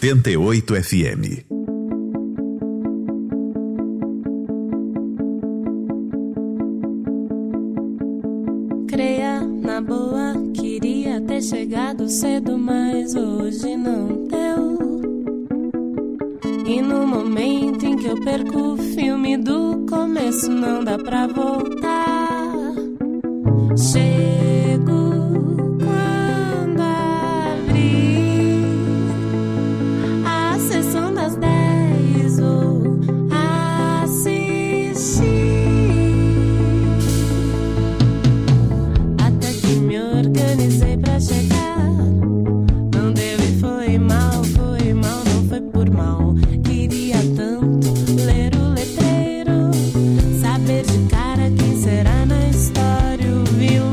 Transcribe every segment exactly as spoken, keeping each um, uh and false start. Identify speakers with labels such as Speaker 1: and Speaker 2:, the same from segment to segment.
Speaker 1: oitenta e oito F M.
Speaker 2: Creia na boa, queria ter chegado cedo, mas hoje não deu. E no momento em que eu perco o filme do começo, não dá pra voltar. Chego quando abrir a sessão das dez, vou assistir até que me organizei pra chegar. Não deu e foi mal, foi mal, não foi por mal. Queria tanto ler o letreiro, saber de cara quem será na história o vilão.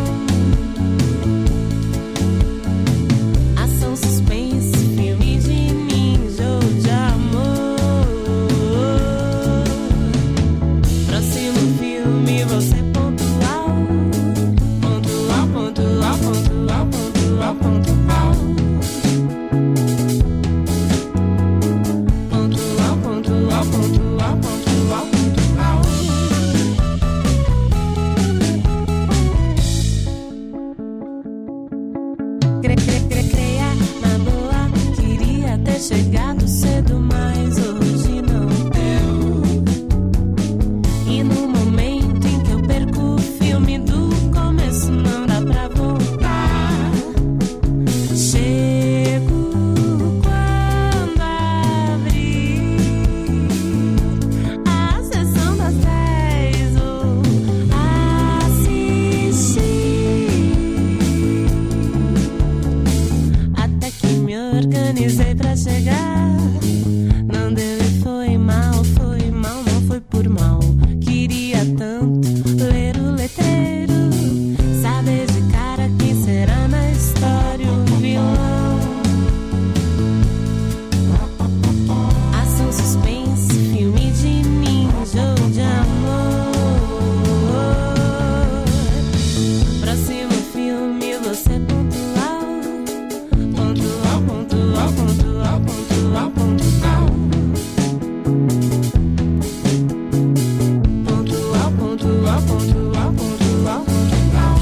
Speaker 2: Ação, suspense, filme de ninja ou de amor. Próximo filme vou ser pontual, pontual, pontual, pontual, pontual, pontual. Pontual, pontual, pontual, pontual, pontual. Cre, cre, cre, creia na boa, queria ter chegado cedo, mas hoje não deu. E no momento em que eu perco o filme do começo, não dá pra voltar. Chego quando abrir a sessão das dez, vou assistir até que me organizei pra chegar. Não deu e foi mal, foi mal, não foi por mal. Queria tanto ler o letreiro, saber de cara quem será na história o vilão. Ação, suspense, filme de ninja ou de amor. Próximo filme você pontual, pontual, pontual, pontual, pontual, pontual. Pontual, pontual, pontual, pontual, pontual.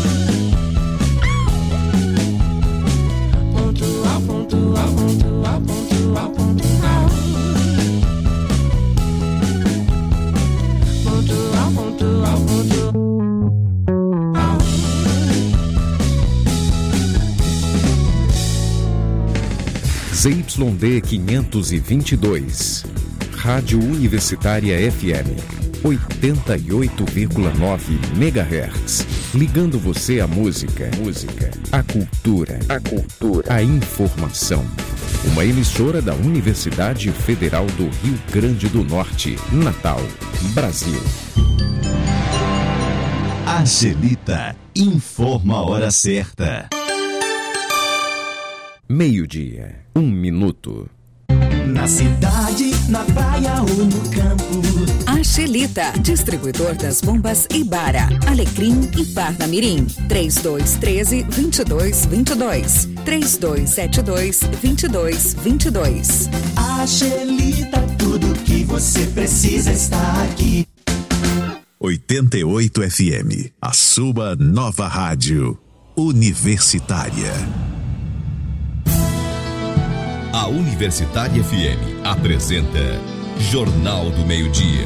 Speaker 2: Pontual, pontual, pontual, pontual, pontual. Pontual, pontual, pontual.
Speaker 3: Z Y D quinhentos e vinte e dois, Rádio Universitária F M, oitenta e oito vírgula nove megahertz, ligando você à música, música, à cultura, a cultura, à informação. Uma emissora da Universidade Federal do Rio Grande do Norte, Natal, Brasil.
Speaker 1: Angelita informa a hora certa.
Speaker 3: Meio-dia, um minuto.
Speaker 4: Na cidade, na praia ou no campo.
Speaker 5: Angelita, distribuidor das bombas Ibara, Alecrim e Parnamirim. três dois um três, dois dois dois dois. três dois sete dois, dois dois dois dois.
Speaker 4: Angelita, tudo que você precisa está aqui.
Speaker 1: oitenta e oito F M, a sua nova rádio universitária.
Speaker 6: A Universitária F M apresenta Jornal do Meio-Dia.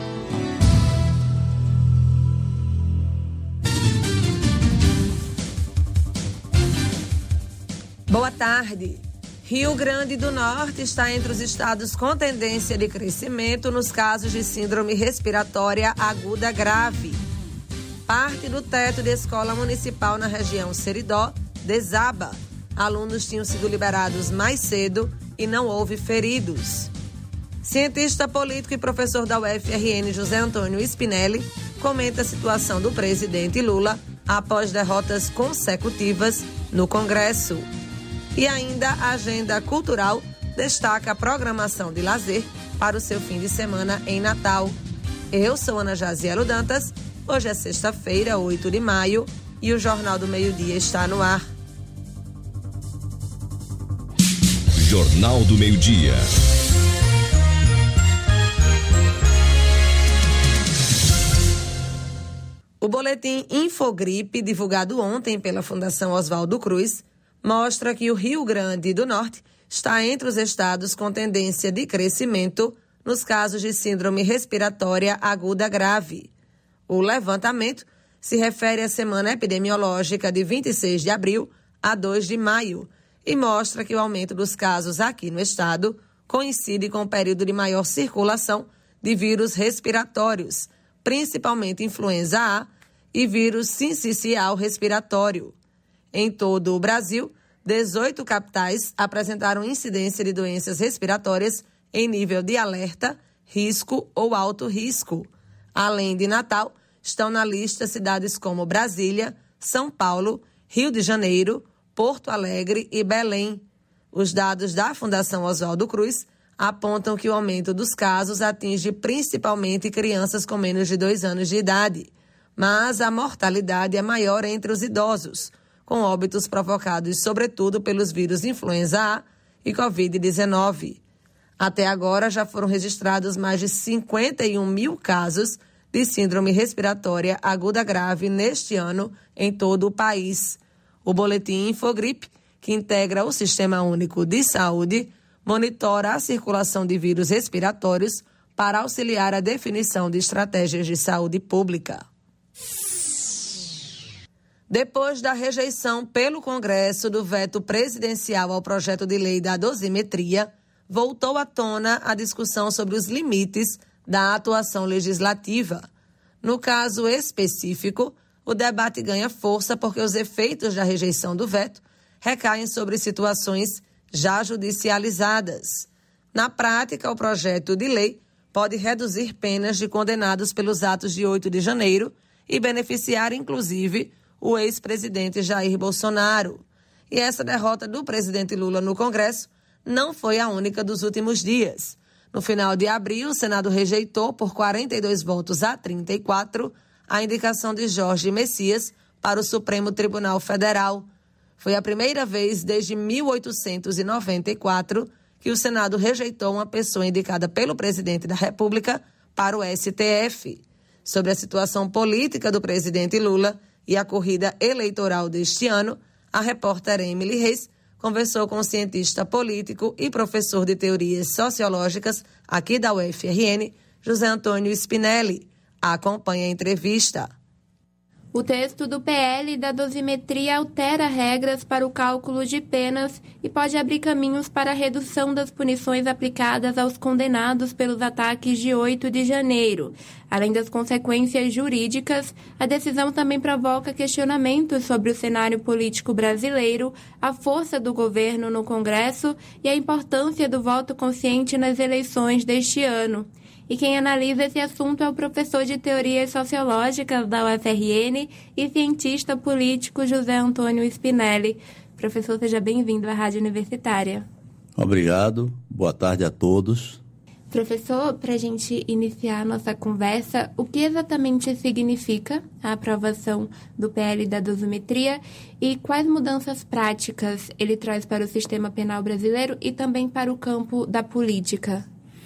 Speaker 7: Boa tarde. Rio Grande do Norte está entre os estados com tendência de crescimento nos casos de síndrome respiratória aguda grave. Parte do teto de escola municipal na região Seridó desaba. Alunos tinham sido liberados mais cedo e não houve feridos. Cientista político e professor da U F R N, José Antônio Spinelli, comenta a situação do presidente Lula após derrotas consecutivas no Congresso. E ainda a agenda cultural destaca a programação de lazer para o seu fim de semana em Natal. Eu sou Ana Jazielo Dantas, hoje é sexta-feira, oito de maio, e o Jornal do Meio-Dia está no ar.
Speaker 6: Jornal do Meio-Dia.
Speaker 7: O boletim Infogripe, divulgado ontem pela Fundação Oswaldo Cruz, mostra que o Rio Grande do Norte está entre os estados com tendência de crescimento nos casos de síndrome respiratória aguda grave. O levantamento se refere à semana epidemiológica de vinte e seis de abril a dois de maio e mostra que o aumento dos casos aqui no estado coincide com o período de maior circulação de vírus respiratórios, principalmente influenza A e vírus sincicial respiratório. Em todo o Brasil, dezoito capitais apresentaram incidência de doenças respiratórias em nível de alerta, risco ou alto risco. Além de Natal, estão na lista cidades como Brasília, São Paulo, Rio de Janeiro, Porto Alegre e Belém. Os dados da Fundação Oswaldo Cruz apontam que o aumento dos casos atinge principalmente crianças com menos de dois anos de idade, mas a mortalidade é maior entre os idosos, com óbitos provocados sobretudo pelos vírus influenza A e covid dezenove. Até agora já foram registrados mais de cinquenta e um mil casos de síndrome respiratória aguda grave neste ano em todo o país. O boletim Infogripe, que integra o Sistema Único de Saúde, monitora a circulação de vírus respiratórios para auxiliar a definição de estratégias de saúde pública. Depois da rejeição pelo Congresso do veto presidencial ao projeto de lei da dosimetria, voltou à tona a discussão sobre os limites da atuação legislativa. No caso específico, o debate ganha força porque os efeitos da rejeição do veto recaem sobre situações já judicializadas. Na prática, o projeto de lei pode reduzir penas de condenados pelos atos de oito de janeiro e beneficiar, inclusive, o ex-presidente Jair Bolsonaro. E essa derrota do presidente Lula no Congresso não foi a única dos últimos dias. No final de abril, o Senado rejeitou, por quarenta e dois votos a trinta e quatro, a indicação de Jorge Messias para o Supremo Tribunal Federal. Foi a primeira vez desde mil oitocentos e noventa e quatro que o Senado rejeitou uma pessoa indicada pelo presidente da República para o S T F. Sobre a situação política do presidente Lula e a corrida eleitoral deste ano, a repórter Emily Reis conversou com o cientista político e professor de teorias sociológicas aqui da U F R N, José Antônio Spinelli. Acompanhe a entrevista.
Speaker 8: O texto do P L da dosimetria altera regras para o cálculo de penas e pode abrir caminhos para a redução das punições aplicadas aos condenados pelos ataques de oito de janeiro. Além das consequências jurídicas, a decisão também provoca questionamentos sobre o cenário político brasileiro, a força do governo no Congresso e a importância do voto consciente nas eleições deste ano. E quem analisa esse assunto é o professor de teorias sociológicas da U F R N e cientista político José Antônio Spinelli. Professor, seja bem-vindo à Rádio Universitária.
Speaker 9: Obrigado, boa tarde a todos.
Speaker 8: Professor, para a gente iniciar a nossa conversa, o que exatamente significa a aprovação do P L da dosimetria e quais mudanças práticas ele traz para o sistema penal brasileiro e também para o campo da política?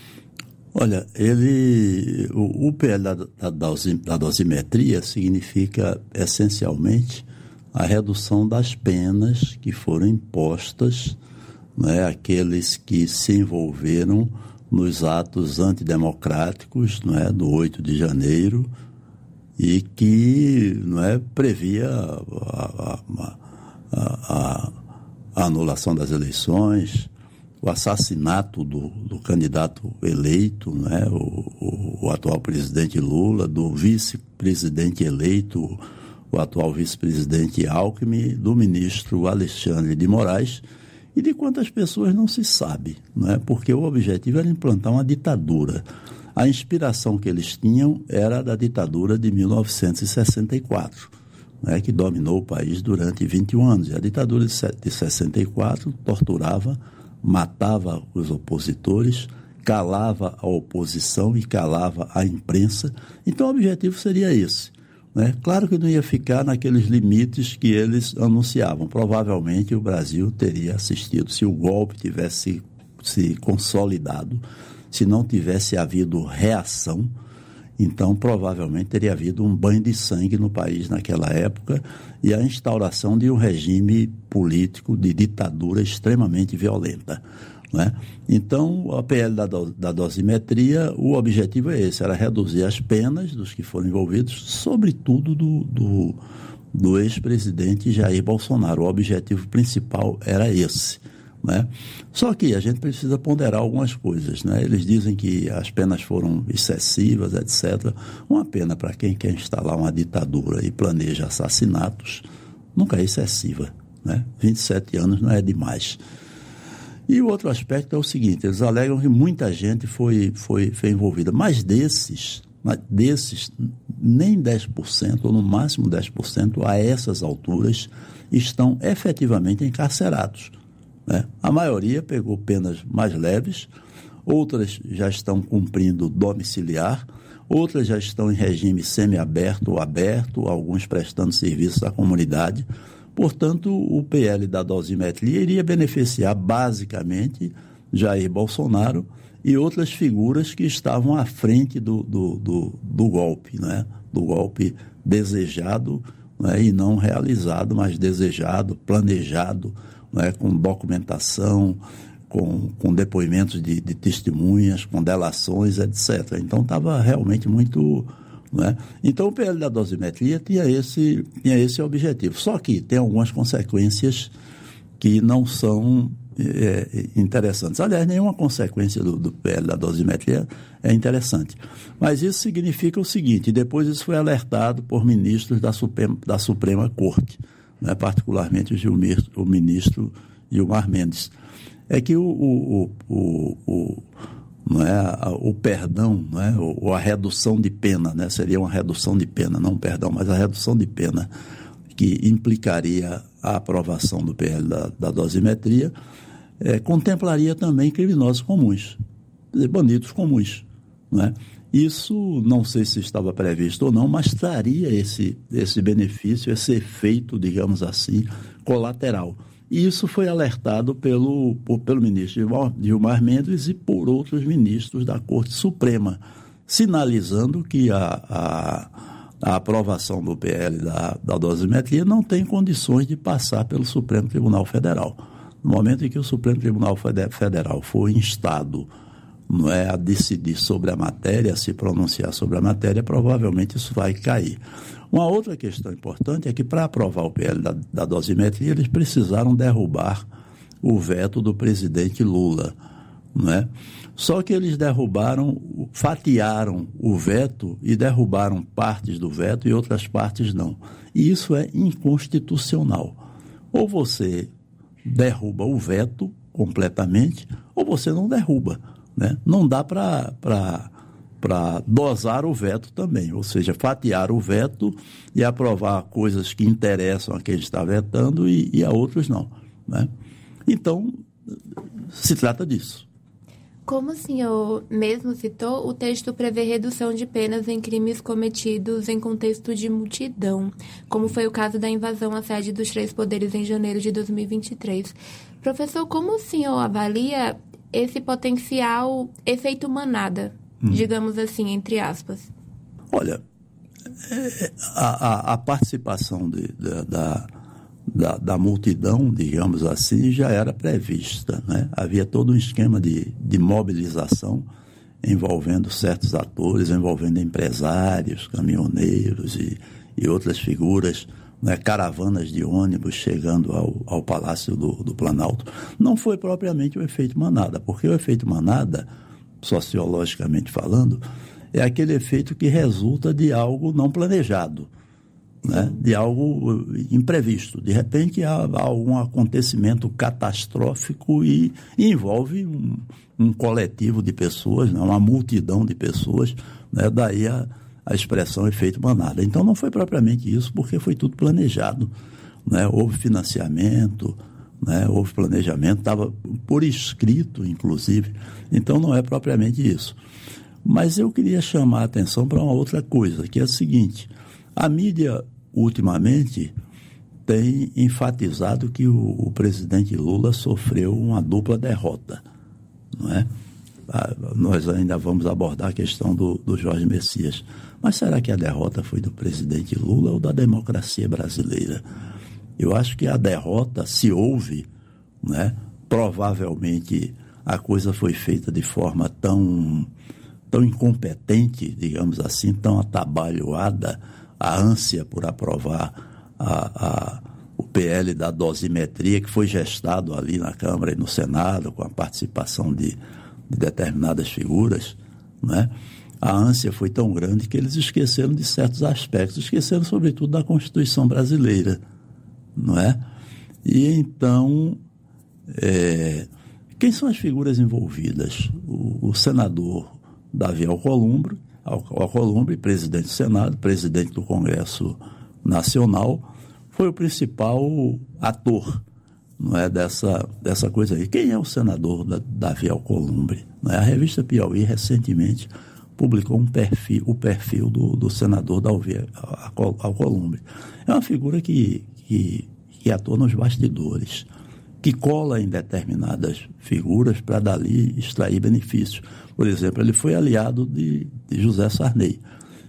Speaker 9: Olha, ele, o, o P L da, da, da dosimetria significa essencialmente a redução das penas que foram impostas, né, àqueles que se envolveram nos atos antidemocráticos, né, do oito de janeiro e que, né, previa a, a, a, a anulação das eleições, o assassinato do, do candidato eleito, né, o, o, o atual presidente Lula, do vice-presidente eleito, o atual vice-presidente Alckmin, do ministro Alexandre de Moraes, e de quantas pessoas não se sabe, né, porque o objetivo era implantar uma ditadura. A inspiração que eles tinham era da ditadura de mil novecentos e sessenta e quatro, né, que dominou o país durante vinte e um anos. E a ditadura de sessenta e quatro torturava, matava os opositores, calava a oposição e calava a imprensa. Então o objetivo seria esse, né? Claro que não ia ficar naqueles limites que eles anunciavam. Provavelmente o Brasil teria assistido, se o golpe tivesse se consolidado, se não tivesse havido reação, então provavelmente teria havido um banho de sangue no país naquela época e a instauração de um regime político de ditadura extremamente violenta, né? Então, a P L da, do, da dosimetria, o objetivo é esse, era reduzir as penas dos que foram envolvidos, sobretudo do, do, do ex-presidente Jair Bolsonaro. O objetivo principal era esse, né? Só que a gente precisa ponderar algumas coisas, né? Eles dizem que as penas foram excessivas, etcétera. Uma pena para quem quer instalar uma ditadura e planeja assassinatos nunca é excessiva, né? vinte e sete anos não é demais. E o outro aspecto é o seguinte, eles alegam que muita gente foi, foi, foi envolvida, mas desses, desses, nem dez por cento, ou no máximo dez por cento, a essas alturas, estão efetivamente encarcerados, né? A maioria pegou penas mais leves, outras já estão cumprindo domiciliar, outras já estão em regime semiaberto ou aberto, alguns prestando serviços à comunidade. Portanto, o P L da dosimetria iria beneficiar basicamente Jair Bolsonaro e outras figuras que estavam à frente do, do, do, do golpe, né? Do golpe desejado, né? E não realizado, mas desejado, planejado, né? Com documentação, com, com depoimentos de, de testemunhas, com delações, etcétera. Então, estava realmente muito... Né? Então, o P L da dosimetria tinha esse, tinha esse objetivo. Só que tem algumas consequências que não são é, interessantes. Aliás, nenhuma consequência do, do P L da dosimetria é interessante. Mas isso significa o seguinte, depois isso foi alertado por ministros da Suprema, da Suprema Corte, né? Particularmente o, Gilmir, o ministro Gilmar Mendes. É que o... o, o, o não é, o perdão, não é, ou a redução de pena, né, seria uma redução de pena, não perdão, mas a redução de pena que implicaria a aprovação do P L da, da dosimetria, é, contemplaria também criminosos comuns, bandidos comuns, não é? Isso não sei se estava previsto ou não, mas traria esse, esse benefício, esse efeito, digamos assim, colateral. E isso foi alertado pelo, por, pelo ministro Gilmar Mendes e por outros ministros da Corte Suprema, sinalizando que a, a, a aprovação do P L da, da dosimetria não tem condições de passar pelo Supremo Tribunal Federal. No momento em que o Supremo Tribunal Federal for instado, não é, a decidir sobre a matéria, a se pronunciar sobre a matéria, provavelmente isso vai cair. Uma outra questão importante é que, para aprovar o P L da, da dosimetria, eles precisaram derrubar o veto do presidente Lula, não é? Só que eles derrubaram, fatiaram o veto e derrubaram partes do veto e outras partes não. E isso é inconstitucional. Ou você derruba o veto completamente, ou você não derruba, né? Não dá para... para dosar o veto também, ou seja, fatiar o veto e aprovar coisas que interessam a quem está vetando e, e a outros não, né? Então, se trata disso.
Speaker 8: Como o senhor mesmo citou, o texto prevê redução de penas em crimes cometidos em contexto de multidão, como foi o caso da invasão à sede dos Três Poderes em janeiro de dois mil e vinte e três. Professor, como o senhor avalia esse potencial efeito manada, hum. digamos assim, entre aspas?
Speaker 9: Olha, é, a, a, a participação de, de, da, da, da multidão, digamos assim, já era prevista, né? Havia todo um esquema de, de mobilização envolvendo certos atores, envolvendo empresários, caminhoneiros e, e outras figuras, né? Caravanas de ônibus chegando ao, ao Palácio do, do Planalto. Não foi propriamente o efeito manada, porque o efeito manada, sociologicamente falando, é aquele efeito que resulta de algo não planejado, né? De algo imprevisto. De repente há algum acontecimento catastrófico e, e envolve um, um coletivo de pessoas, né? Uma multidão de pessoas, né? Daí a, a expressão efeito manada. Então não foi propriamente isso, porque foi tudo planejado, né? Houve financiamento, né? Houve planejamento, estava por escrito, inclusive. Então não é propriamente isso. Mas eu queria chamar a atenção para uma outra coisa, que é a seguinte: A mídia, ultimamente, tem enfatizado que o, o presidente Lula sofreu uma dupla derrota, não é? Ah, nós ainda vamos abordar a questão do, do Jorge Messias. Mas será que a derrota foi do presidente Lula ou da democracia brasileira? Eu acho que a derrota, se houve, né, provavelmente a coisa foi feita de forma tão, tão incompetente, digamos assim, tão atabalhoada, a ânsia por aprovar a, a, o P L da dosimetria, que foi gestado ali na Câmara e no Senado, com a participação de, de determinadas figuras, né? A ânsia foi tão grande que eles esqueceram de certos aspectos, esqueceram sobretudo da Constituição brasileira, não é? E então, é, quem são as figuras envolvidas? O, o senador Davi Alcolumbre, Alcolumbre, presidente do Senado, presidente do Congresso Nacional, foi o principal ator, não é, dessa, dessa coisa aí. Quem é o senador da, Davi Alcolumbre? Não é? A revista Piauí, recentemente, publicou um perfil, o perfil do, do senador Davi Alcolumbre. É uma figura que, que, que atua nos bastidores, que cola em determinadas figuras para dali extrair benefícios. Por exemplo, ele foi aliado de, de José Sarney.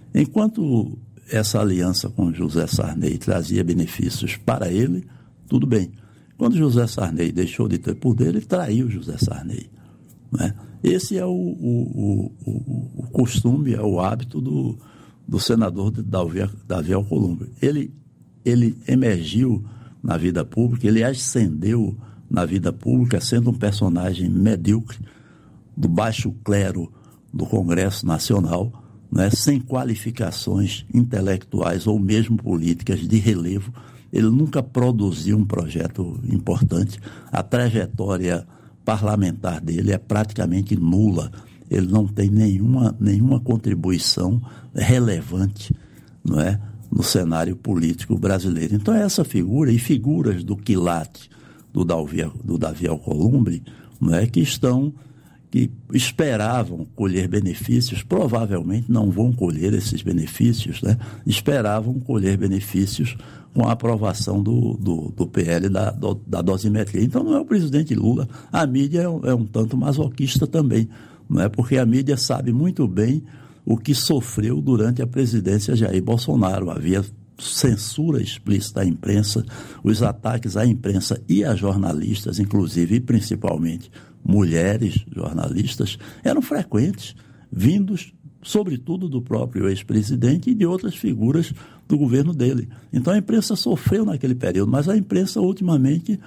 Speaker 9: Enquanto essa aliança com José Sarney trazia benefícios para ele, tudo bem. Quando José Sarney deixou de ter poder, ele traiu José Sarney, né? Esse é o, o, o, o costume, é o hábito do, do senador Davi, Davi Alcolumbre. Ele, ele emergiu na vida pública, ele ascendeu na vida pública sendo um personagem medíocre, do baixo clero do Congresso Nacional, né, sem qualificações intelectuais ou mesmo políticas de relevo. Ele nunca produziu um projeto importante. A trajetória parlamentar dele é praticamente nula. Ele não tem nenhuma, nenhuma contribuição relevante, não é, no cenário político brasileiro. Então, essa figura e figuras do quilate do Davi, do Davi Alcolumbre, não é, que estão, que esperavam colher benefícios, provavelmente não vão colher esses benefícios, né? Esperavam colher benefícios com a aprovação do, do, do P L da, do, da dosimetria. Então, não é o presidente Lula. A mídia é um, é um tanto masoquista também, não é? Porque a mídia sabe muito bem o que sofreu durante a presidência de Jair Bolsonaro. Havia censura explícita à imprensa, os ataques à imprensa e a jornalistas, inclusive e principalmente mulheres jornalistas, eram frequentes, vindos sobretudo do próprio ex-presidente e de outras figuras do governo dele. Então a imprensa sofreu naquele período, mas a imprensa ultimamente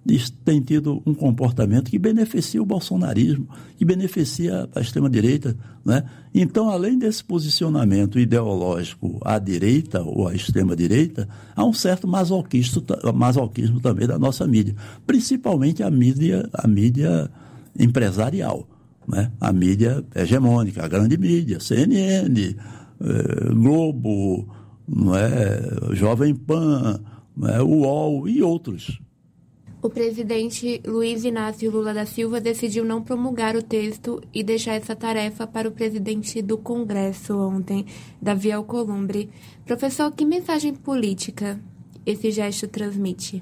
Speaker 9: tem tido um comportamento que beneficia o bolsonarismo, que beneficia a extrema-direita, né? Então, além desse posicionamento ideológico à direita ou à extrema-direita, há um certo masoquismo, masoquismo também da nossa mídia, principalmente a mídia, a mídia empresarial, né? A mídia hegemônica, a grande mídia, C N N, eh, Globo, não é, Jovem Pan, não é, U O L e outros.
Speaker 8: O presidente Luiz Inácio Lula da Silva decidiu não promulgar o texto e deixar essa tarefa para o presidente do Congresso ontem, Davi Alcolumbre. Professor, que mensagem política esse gesto transmite?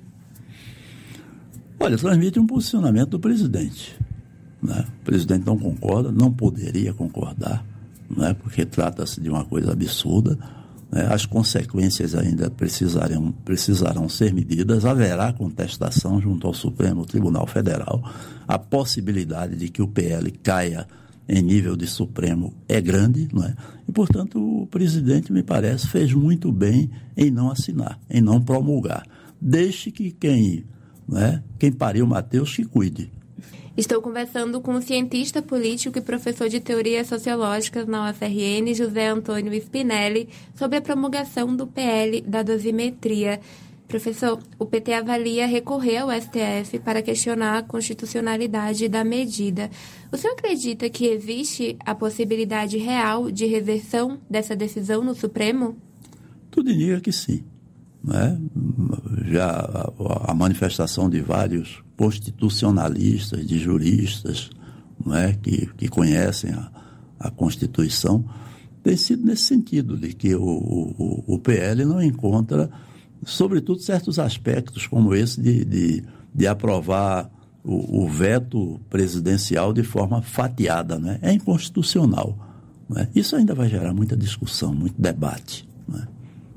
Speaker 9: Olha, transmite um posicionamento do presidente, né? O presidente não concorda, não poderia concordar, né? Porque trata-se de uma coisa absurda. As consequências ainda precisarão, precisarão ser medidas, haverá contestação junto ao Supremo Tribunal Federal, a possibilidade de que o P L caia em nível de Supremo é grande, não é? E, portanto, o presidente, me parece, fez muito bem em não assinar, em não promulgar. Deixe que quem, não é, quem pariu Mateus que cuide.
Speaker 8: Estou conversando com o cientista político e professor de teorias sociológicas na U F R N, José Antônio Spinelli, sobre a promulgação do P L da dosimetria. Professor, o P T avalia recorrer ao S T F para questionar a constitucionalidade da medida. O senhor acredita que existe a possibilidade real de reversão dessa decisão no Supremo?
Speaker 9: Tudo indica que sim. Né? Já a, a manifestação de vários constitucionalistas, de juristas, não é? que, que conhecem a, a Constituição, tem sido nesse sentido, de que o, o, o P L não encontra, sobretudo, certos aspectos como esse de, de, de aprovar o, o veto presidencial de forma fatiada, né? É inconstitucional. Né? Isso ainda vai gerar muita discussão, muito debate. Né?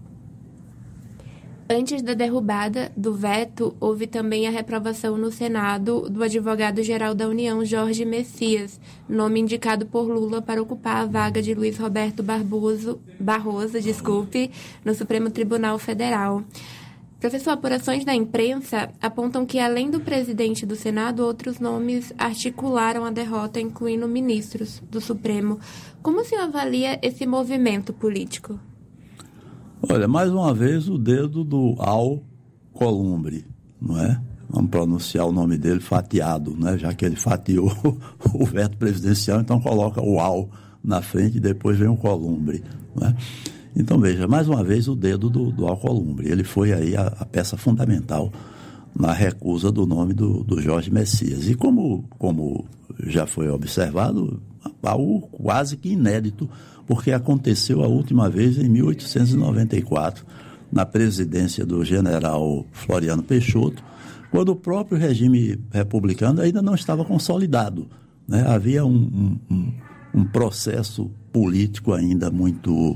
Speaker 8: Antes da derrubada do veto, houve também a reprovação no Senado do advogado-geral da União, Jorge Messias, nome indicado por Lula para ocupar a vaga de Luiz Roberto Barboso, Barroso, desculpe, no Supremo Tribunal Federal. Professor, apurações da imprensa apontam que, além do presidente do Senado, outros nomes articularam a derrota, incluindo ministros do Supremo. Como o senhor avalia esse movimento político?
Speaker 9: Olha, mais uma vez o dedo do Alcolumbre, não é? Vamos pronunciar o nome dele fatiado, né? Já que ele fatiou o veto presidencial, então coloca o Al na frente e depois vem o Columbre, não é? Então, veja, mais uma vez o dedo do, do Alcolumbre. Ele foi aí a, a peça fundamental na recusa do nome do, do Jorge Messias. E como, como já foi observado, algo quase que inédito, porque aconteceu a última vez em mil oitocentos e noventa e quatro, na presidência do general Floriano Peixoto, quando o próprio regime republicano ainda não estava consolidado, né? Havia um, um, um processo político ainda muito...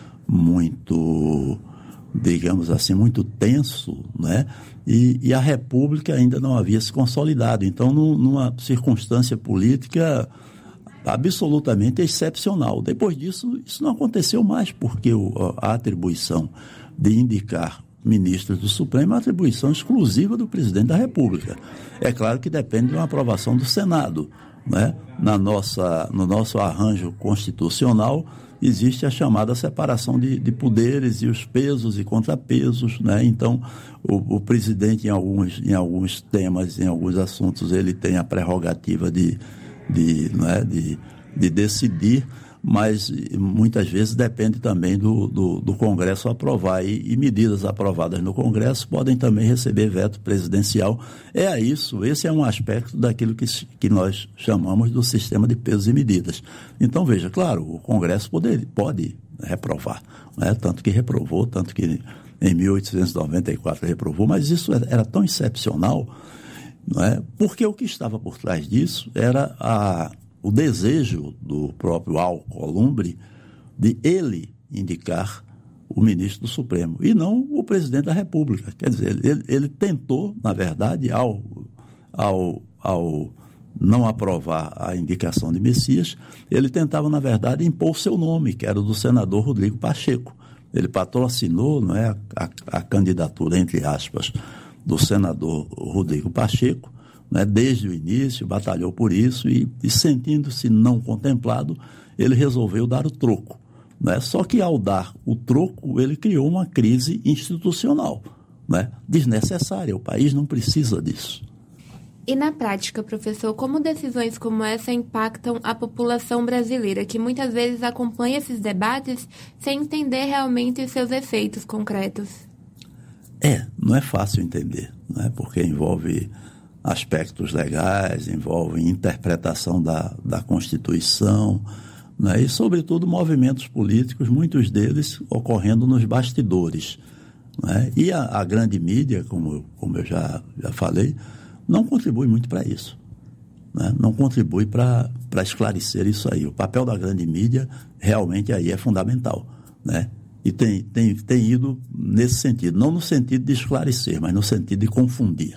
Speaker 9: muito, digamos assim, muito tenso, né? E, e a República ainda não havia se consolidado. Então, num, numa circunstância política absolutamente excepcional. Depois disso, isso não aconteceu mais, porque o, a atribuição de indicar ministros do Supremo é uma atribuição exclusiva do presidente da República. É claro que depende de uma aprovação do Senado, né? Na nossa, no nosso arranjo constitucional, existe a chamada separação de, de poderes e os pesos e contrapesos, né? Então, o, o presidente, em alguns, em alguns temas, em alguns assuntos, ele tem a prerrogativa de, de, né, de, de decidir, mas muitas vezes depende também do, do, do Congresso aprovar. E, e medidas aprovadas no Congresso podem também receber veto presidencial. É isso, esse é um aspecto daquilo que, que nós chamamos do sistema de pesos e medidas. Então, veja, claro, o Congresso pode, pode reprovar, né? Tanto que reprovou, tanto que em mil oitocentos e noventa e quatro reprovou, mas isso era tão excepcional, não é? Porque o que estava por trás disso era a... o desejo do próprio Alcolumbre de ele indicar o ministro do Supremo, e não o presidente da República. Quer dizer, ele, ele tentou, na verdade, ao, ao, ao não aprovar a indicação de Messias, ele tentava, na verdade, impor seu nome, que era o do senador Rodrigo Pacheco. Ele patrocinou, não é, a, a candidatura, entre aspas, do senador Rodrigo Pacheco, né, desde o início, batalhou por isso e, e sentindo-se não contemplado, ele resolveu dar o troco, né? Só que ao dar o troco, ele criou uma crise institucional, né, desnecessária. O país não precisa disso.
Speaker 8: E na prática, professor, como decisões como essa impactam a população brasileira, que muitas vezes acompanha esses debates sem entender realmente seus efeitos concretos?
Speaker 9: É, não é fácil entender, né, porque envolve aspectos legais, envolve interpretação da, da Constituição, né, e, sobretudo, movimentos políticos, muitos deles ocorrendo nos bastidores, né? E a, a grande mídia, como, como eu já, já falei, não contribui muito para isso, né? Não contribui para esclarecer isso aí. O papel da grande mídia realmente aí é fundamental, né? E tem, tem, tem ido nesse sentido, não no sentido de esclarecer, mas no sentido de confundir.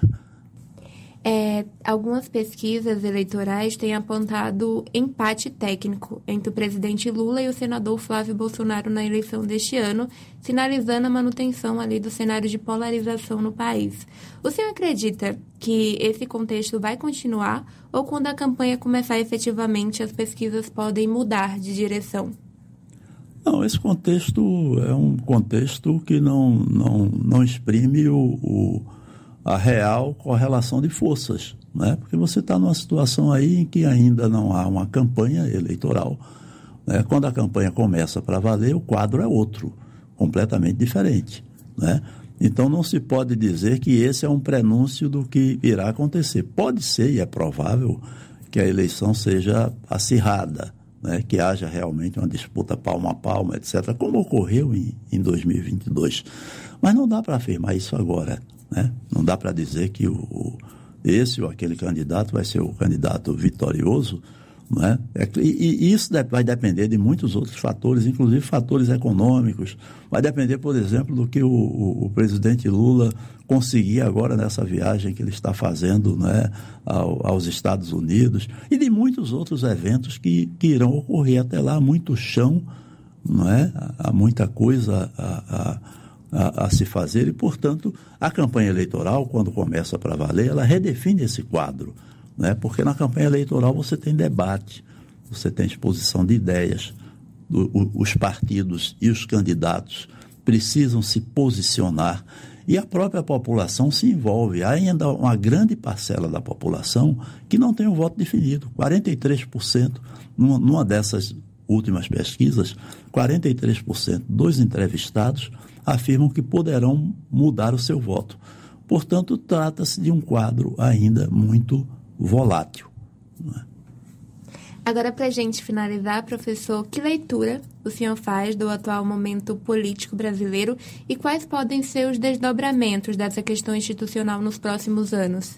Speaker 8: É, algumas pesquisas eleitorais têm apontado empate técnico entre o presidente Lula e o senador Flávio Bolsonaro na eleição deste ano, sinalizando a manutenção ali do cenário de polarização no país. O senhor acredita que esse contexto vai continuar ou quando a campanha começar efetivamente as pesquisas podem mudar de direção?
Speaker 9: Não, esse contexto é um contexto que não, não, não exprime o... o... a real correlação de forças, né? Porque você está numa situação aí em que ainda não há uma campanha eleitoral, né? Quando a campanha começa para valer, o quadro é outro, completamente diferente, né? Então não se pode dizer que esse é um prenúncio do que irá acontecer. Pode ser, e é provável, que a eleição seja acirrada, né, que haja realmente uma disputa palmo a palmo, etcétera, como ocorreu em, em dois mil e vinte e dois. Mas não dá para afirmar isso agora, né? Não dá para dizer que o, o, esse ou aquele candidato vai ser o candidato vitorioso, né? E, e isso vai depender de muitos outros fatores, inclusive fatores econômicos. Vai depender, por exemplo, do que o, o, o presidente Lula conseguir agora nessa viagem que ele está fazendo, né, ao, aos Estados Unidos, e de muitos outros eventos que, que irão ocorrer. Até lá, há muito chão, não é? Há muita coisa a, a, a, a se fazer e, portanto, a campanha eleitoral, quando começa para valer, ela redefine esse quadro. Né? Porque na campanha eleitoral você tem debate, você tem exposição de ideias, o, o, os partidos e os candidatos precisam se posicionar e a própria população se envolve. Há ainda uma grande parcela da população que não tem um voto definido, quarenta e três por cento, numa, numa dessas últimas pesquisas, quarenta e três por cento dos entrevistados afirmam que poderão mudar o seu voto. Portanto, trata-se de um quadro ainda muito volátil. Né?
Speaker 8: Agora, para a gente finalizar, professor, que leitura o senhor faz do atual momento político brasileiro e quais podem ser os desdobramentos dessa questão institucional nos próximos anos?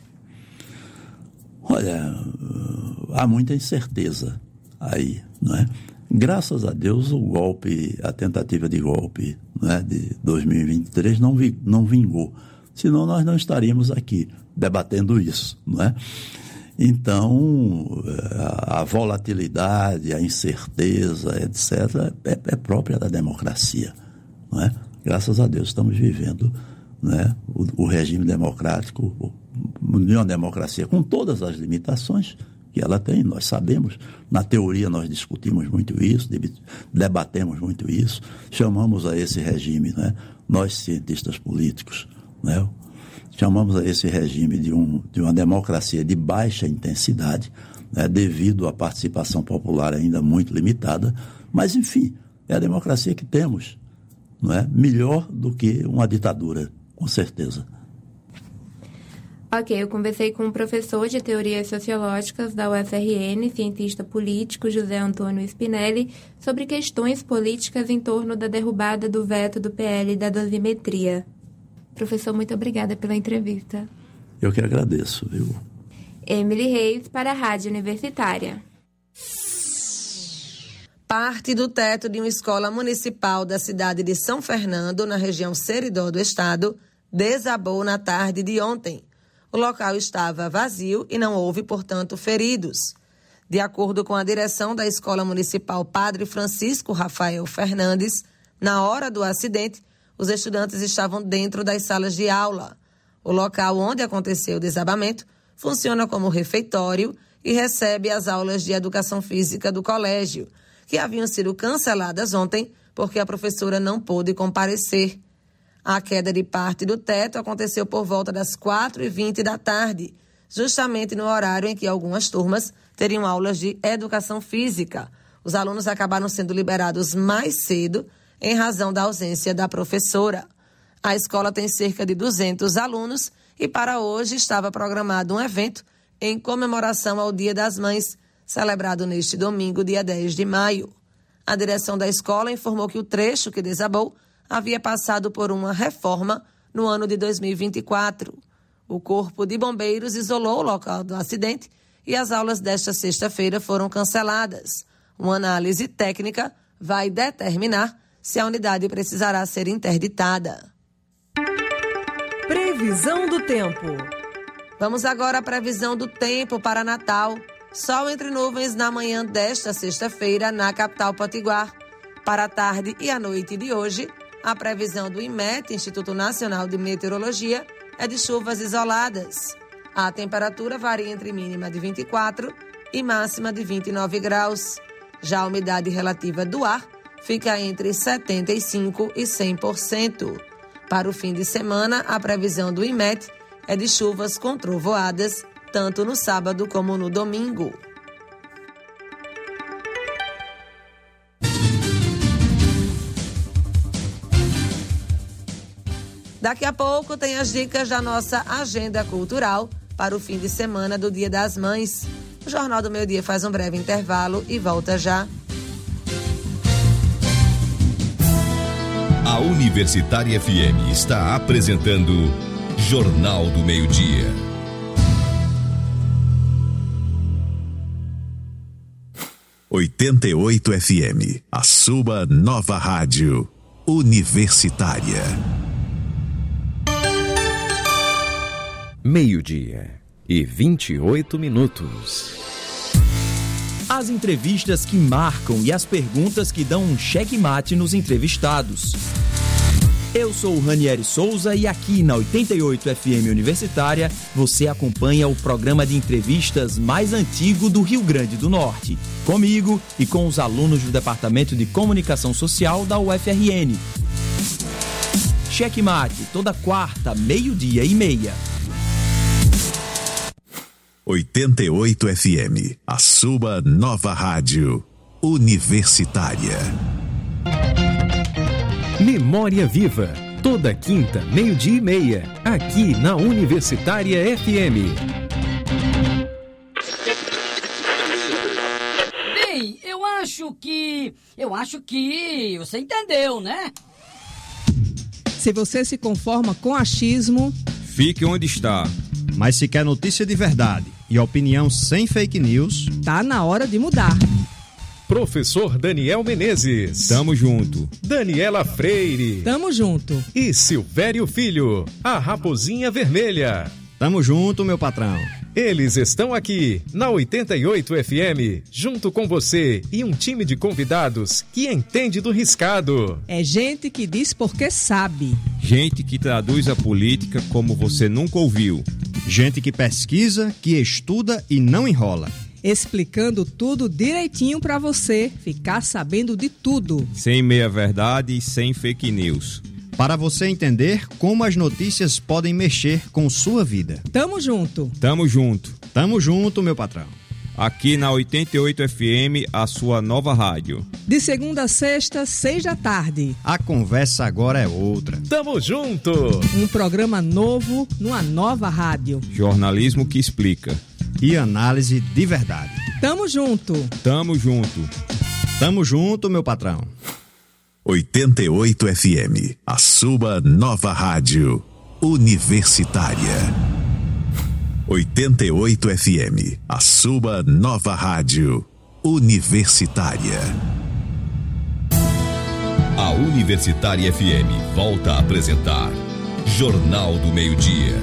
Speaker 9: Olha, há muita incerteza aí, não é? Graças a Deus, o golpe, a tentativa de golpe, né, de dois mil e vinte e três não, vi, não vingou. Senão nós não estaríamos aqui debatendo isso, não é? Então, a volatilidade, a incerteza, etcétera, é, é própria da democracia, não é? Graças a Deus estamos vivendo, né, o, o regime democrático, uma democracia com todas as limitações que ela tem, nós sabemos. Na teoria nós discutimos muito isso, debatemos muito isso, chamamos a esse regime, né, nós cientistas políticos, né, chamamos a esse regime de, um, de uma democracia de baixa intensidade, né, devido à participação popular ainda muito limitada, mas, enfim, é a democracia que temos, não é? Melhor do que uma ditadura, com certeza.
Speaker 8: Ok, eu conversei com o professor de Teorias Sociológicas da U F R N, cientista político José Antônio Spinelli, sobre questões políticas em torno da derrubada do veto do P L da dosimetria. Professor, muito obrigada pela entrevista.
Speaker 9: Eu que agradeço, viu?
Speaker 8: Emily Reis, para a Rádio Universitária.
Speaker 7: Parte do teto de uma escola municipal da cidade de São Fernando, na região Seridó do estado, desabou na tarde de ontem. O local estava vazio e não houve, portanto, feridos. De acordo com a direção da Escola Municipal Padre Francisco Rafael Fernandes, na hora do acidente, os estudantes estavam dentro das salas de aula. O local onde aconteceu o desabamento funciona como refeitório e recebe as aulas de educação física do colégio, que haviam sido canceladas ontem porque a professora não pôde comparecer. A queda de parte do teto aconteceu por volta das quatro e vinte da tarde, justamente no horário em que algumas turmas teriam aulas de educação física. Os alunos acabaram sendo liberados mais cedo em razão da ausência da professora. A escola tem cerca de duzentos alunos e para hoje estava programado um evento em comemoração ao Dia das Mães, celebrado neste domingo, dia dez de maio. A direção da escola informou que o trecho que desabou havia passado por uma reforma no ano de dois mil e vinte e quatro. O Corpo de Bombeiros isolou o local do acidente e as aulas desta sexta-feira foram canceladas. Uma análise técnica vai determinar se a unidade precisará ser interditada.
Speaker 10: Previsão do tempo.
Speaker 7: Vamos agora à previsão do tempo para Natal. Sol entre nuvens na manhã desta sexta-feira na capital potiguar. Para a tarde e a noite de hoje, a previsão do IMET, Instituto Nacional de Meteorologia, é de chuvas isoladas. A temperatura varia entre mínima de vinte e quatro e máxima de vinte e nove graus. Já a umidade relativa do ar fica entre setenta e cinco por cento e cem por cento. Para o fim de semana, a previsão do IMET é de chuvas com trovoadas, tanto no sábado como no domingo. Daqui a pouco tem as dicas da nossa agenda cultural para o fim de semana do Dia das Mães. O Jornal do Meio Dia faz um breve intervalo e volta já.
Speaker 6: A Universitária F M está apresentando Jornal do Meio Dia.
Speaker 1: oitenta e oito F M, a sua nova rádio universitária.
Speaker 3: Meio-dia e vinte e oito minutos.
Speaker 10: As entrevistas que marcam e as perguntas que dão um checkmate nos entrevistados. Eu sou o Ranieri Souza e aqui na oitenta e oito F M Universitária você acompanha o programa de entrevistas mais antigo do Rio Grande do Norte. Comigo e com os alunos do Departamento de Comunicação Social da U F R N. Checkmate, toda quarta, meio-dia e meia.
Speaker 1: oitenta e oito F M, a sua nova rádio universitária.
Speaker 3: Memória Viva, toda quinta, meio-dia e meia, aqui na Universitária F M.
Speaker 11: Bem, eu acho que... Eu acho que... Você entendeu, né?
Speaker 12: Se você se conforma com achismo...
Speaker 13: Fique onde está. Mas se quer notícia de verdade e opinião sem fake news...
Speaker 12: Tá na hora de mudar.
Speaker 3: Professor Daniel Menezes.
Speaker 13: Tamo junto.
Speaker 3: Daniela Freire.
Speaker 12: Tamo junto.
Speaker 3: E Silvério Filho, a Raposinha Vermelha.
Speaker 13: Tamo junto, meu patrão.
Speaker 3: Eles estão aqui, na oitenta e oito F M, junto com você e um time de convidados que entende do riscado.
Speaker 12: É gente que diz porque sabe.
Speaker 13: Gente que traduz a política como você nunca ouviu. Gente que pesquisa, que estuda e não enrola.
Speaker 12: Explicando tudo direitinho pra você ficar sabendo de tudo.
Speaker 13: Sem meia-verdade e sem fake news. Para você entender como as notícias podem mexer com sua vida.
Speaker 12: Tamo junto.
Speaker 13: Tamo junto. Tamo junto, meu patrão. Aqui na oitenta e oito F M, a sua nova rádio.
Speaker 12: De segunda a sexta, seis da tarde.
Speaker 13: A conversa agora é outra.
Speaker 3: Tamo junto.
Speaker 12: Um programa novo, numa nova rádio.
Speaker 13: Jornalismo que explica. E análise de verdade.
Speaker 12: Tamo junto.
Speaker 13: Tamo junto. Tamo junto, meu patrão.
Speaker 1: oitenta e oito F M, a sua nova rádio universitária. oitenta e oito F M, a sua nova rádio universitária.
Speaker 6: A Universitária F M volta a apresentar Jornal do Meio-Dia.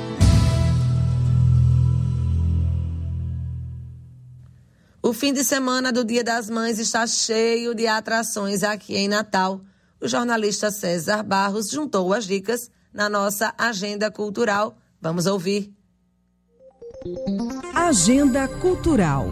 Speaker 7: O fim de semana do Dia das Mães está cheio de atrações aqui em Natal. O jornalista César Barros juntou as dicas na nossa agenda cultural. Vamos ouvir.
Speaker 5: Agenda Cultural.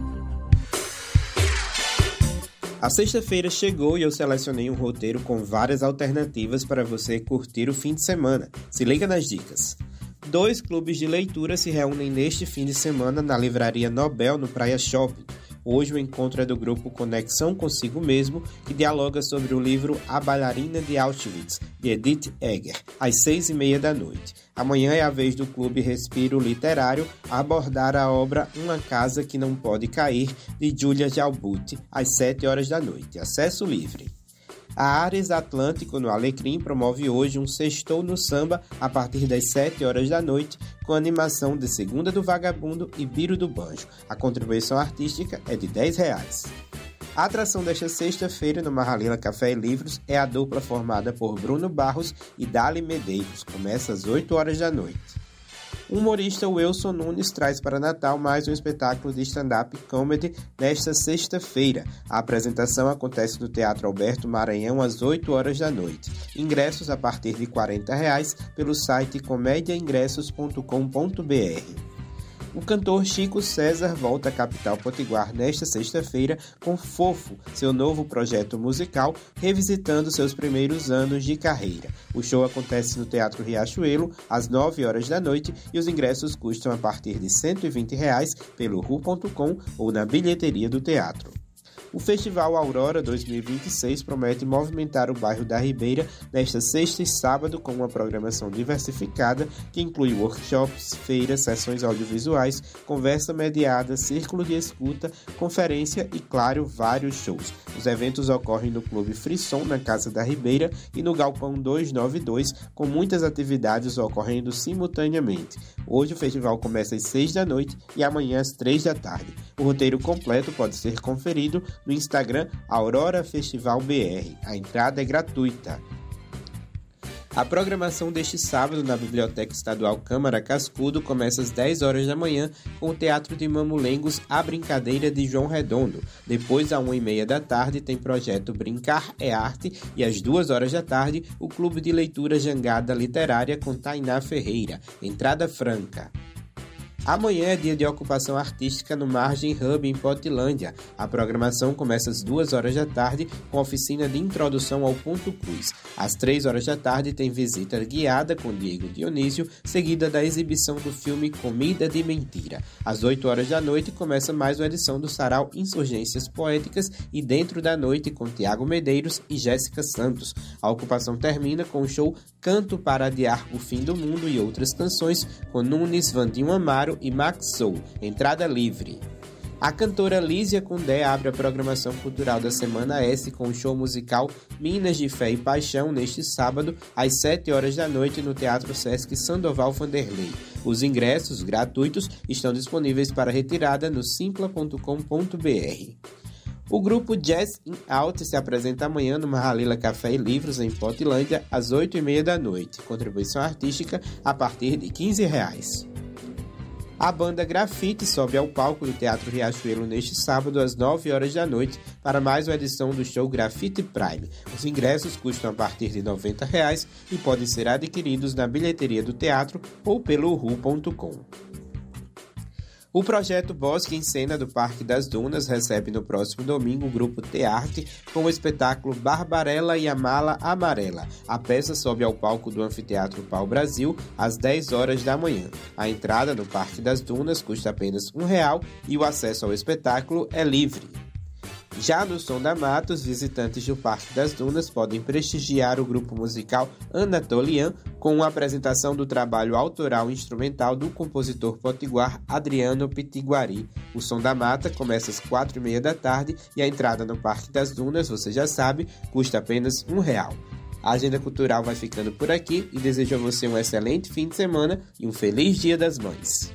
Speaker 14: A sexta-feira chegou e eu selecionei um roteiro com várias alternativas para você curtir o fim de semana. Se liga nas dicas. Dois clubes de leitura se reúnem neste fim de semana na Livraria Nobel, no Praia Shopping. Hoje o encontro é do grupo Conexão Consigo Mesmo, que dialoga sobre o livro A Bailarina de Auschwitz, de Edith Egger, às seis e meia da noite. Amanhã é a vez do Clube Respiro Literário abordar a obra Uma Casa que Não Pode Cair, de Julia Jalbuti, às sete horas da noite. Acesso livre. A Ares Atlântico, no Alecrim, promove hoje um sextou no samba a partir das sete horas da noite, com animação de Segunda do Vagabundo e Biro do Banjo. A contribuição artística é de dez reais. A atração desta sexta-feira no Marralila Café e Livros é a dupla formada por Bruno Barros e Dali Medeiros. Começa às oito horas da noite. O humorista Wilson Nunes traz para Natal mais um espetáculo de stand-up comedy nesta sexta-feira. A apresentação acontece no Teatro Alberto Maranhão às oito horas da noite. Ingressos a partir de quarenta reais pelo site comédia ingressos ponto com ponto b r. O cantor Chico César volta à capital potiguar nesta sexta-feira com Fofo, seu novo projeto musical, revisitando seus primeiros anos de carreira. O show acontece no Teatro Riachuelo às nove horas da noite e os ingressos custam a partir de cento e vinte reais pelo ru ponto com ou na bilheteria do teatro. O Festival Aurora dois mil e vinte e seis promete movimentar o bairro da Ribeira nesta sexta e sábado com uma programação diversificada que inclui workshops, feiras, sessões audiovisuais, conversa mediada, círculo de escuta, conferência e, claro, vários shows. Os eventos ocorrem no Clube Frisson, na Casa da Ribeira, e no Galpão duzentos e noventa e dois, com muitas atividades ocorrendo simultaneamente. Hoje o festival começa às seis da noite e amanhã às três da tarde. O roteiro completo pode ser conferido no Instagram Aurora Festival B R. A entrada é gratuita. A programação deste sábado na Biblioteca Estadual Câmara Cascudo começa às dez horas da manhã com o Teatro de Mamulengos A Brincadeira de João Redondo. Depois, às uma e meia da tarde, tem projeto Brincar é Arte e às duas horas da tarde, o Clube de Leitura Jangada Literária com Tainá Ferreira. Entrada franca. Amanhã é dia de ocupação artística no Margem Hub em Potilândia. A programação começa às duas horas da tarde com oficina de introdução ao ponto cruz. Às três horas da tarde tem visita guiada com Diego Dionísio, seguida da exibição do filme Comida de Mentira. Às oito horas da noite começa mais uma edição do Sarau Insurgências Poéticas e Dentro da Noite com Tiago Medeiros e Jéssica Santos. A ocupação termina com o show Canto para Adiar o Fim do Mundo e Outras Canções com Nunes, Vandinho Amaro e Max Soul, entrada livre. A cantora Lísia Condé abre a programação cultural da Semana S com o show musical Minas de Fé e Paixão neste sábado, às sete horas da noite no Teatro Sesc Sandoval Vanderlei. Os ingressos gratuitos estão disponíveis para retirada no simpla ponto com ponto b r. O grupo Jazz in Out se apresenta amanhã no Mahalila Café e Livros, em Potilândia, às oito e meia da noite. Contribuição artística a partir de quinze reais. A banda Grafite sobe ao palco do Teatro Riachuelo neste sábado, às nove horas da noite, para mais uma edição do show Grafite Prime. Os ingressos custam a partir de noventa reais e podem ser adquiridos na bilheteria do teatro ou pelo ru ponto com. O projeto Bosque em Cena do Parque das Dunas recebe no próximo domingo o grupo Tearte com o espetáculo Barbarella e a Mala Amarela. A peça sobe ao palco do Anfiteatro Pau Brasil às dez horas da manhã. A entrada no Parque das Dunas custa apenas um real e o acesso ao espetáculo é livre. Já no Som da Mata, os visitantes do Parque das Dunas podem prestigiar o grupo musical Anatolian com a apresentação do trabalho autoral instrumental do compositor potiguar Adriano Pitiguari. O Som da Mata começa às quatro e meia da tarde e a entrada no Parque das Dunas, você já sabe, custa apenas um real. A agenda cultural vai ficando por aqui e desejo a você um excelente fim de semana e um feliz Dia das Mães.